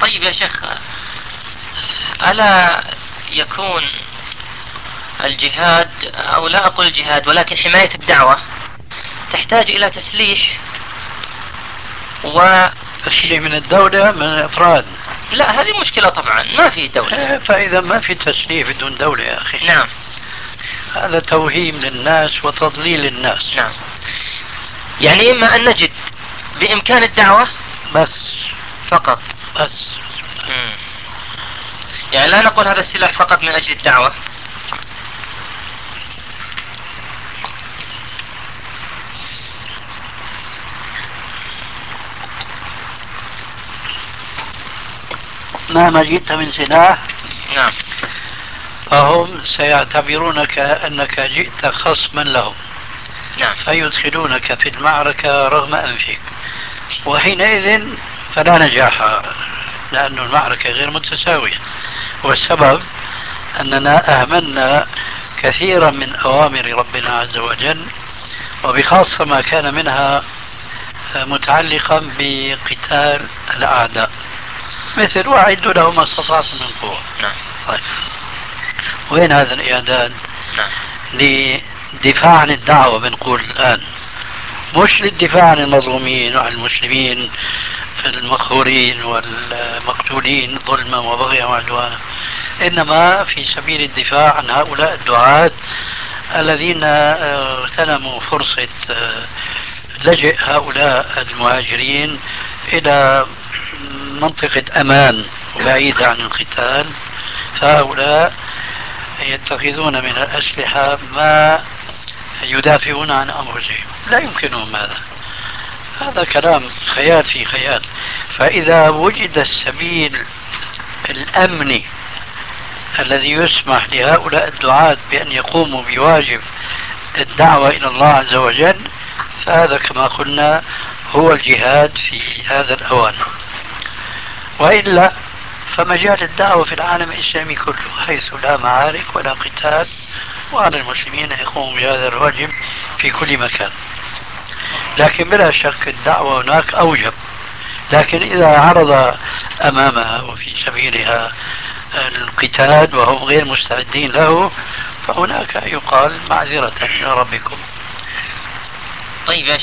طيب يا شيخ، ألا يكون الجهاد، أو لا أقول الجهاد ولكن حماية الدعوة، تحتاج إلى تسليح و تسليم من الدولة من الأفراد؟ لا، هذه مشكلة طبعا، ما في دولة. فإذا ما في تسليح بدون دولة يا أخي، نعم. هذا توهيم للناس وتضليل الناس. نعم. يعني إما أن نجد بإمكان الدعوة بس فقط. بس مم. يعني لا نقول هذا السلاح فقط من أجل الدعوة. مهما جئت من سلاح نعم. فهم سيعتبرونك أنك جئت خصما لهم، نعم. فيدخلونك في المعركة رغم أنفك، وحينئذ فلا نجاح، لأن المعركة غير متساوية. والسبب أننا أهملنا كثيرا من أوامر ربنا عز وجل، وبخاصة ما كان منها متعلقا بقتال الأعداء، مثل وأعدوا لهم ما استطعتم من قوة. نعم. طيب، وين هذا الإعداد؟ نعم. للدفاع عن الدعوة بنقول الآن، مش للدفاع عن المظلومين وعن المسلمين المقهورين والمقتولين ظلما وبغيا وعدوانا، إنما في سبيل الدفاع عن هؤلاء الدعاة الذين اغتنموا فرصة لجئ هؤلاء المهاجرين إلى منطقة أمان بعيدة عن القتال، فهؤلاء يتخذون من الأسلحة ما يدافعون عن أنفسهم. لا يمكنهم هذا، هذا كلام خيال في خيال. فإذا وجد السبيل الأمني الذي يسمح لهؤلاء الدعاة بأن يقوموا بواجب الدعوة إلى الله عز وجل، فهذا كما قلنا هو الجهاد في هذا الأوان. وإلا فمجال الدعوة في العالم الإسلامي كله حيث لا معارك ولا قتال، وعلى المسلمين أن يقوموا بهذا الواجب في كل مكان. لكن بلا شك الدعوة هناك أوجب، لكن إذا عرض أمامها وفي سبيلها القتال وهم غير مستعدين له، فهناك يقال معذرة إلى ربكم. طيب يا